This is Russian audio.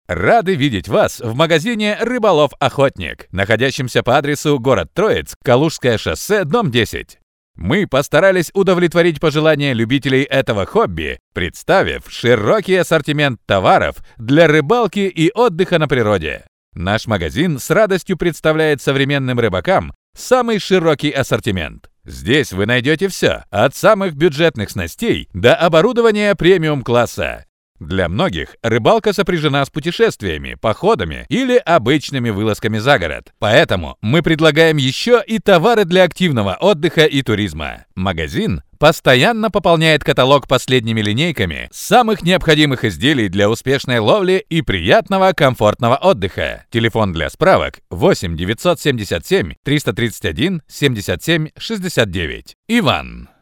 Рады видеть вас в магазине «Рыболов-Охотник», находящемся по адресу город Троицк, Калужское шоссе, дом 10. Мы постарались удовлетворить пожелания любителей этого хобби, представив широкий ассортимент товаров для рыбалки и отдыха на природе. Наш магазин с радостью представляет современным рыбакам самый широкий ассортимент. Здесь вы найдете все, от самых бюджетных снастей до оборудования премиум-класса. Для многих рыбалка сопряжена с путешествиями, походами или обычными вылазками за город. Поэтому мы предлагаем еще и товары для активного отдыха и туризма. Магазин постоянно пополняет каталог последними линейками самых необходимых изделий для успешной ловли и приятного комфортного отдыха. Телефон для справок 8 977 331 77 69. Иван.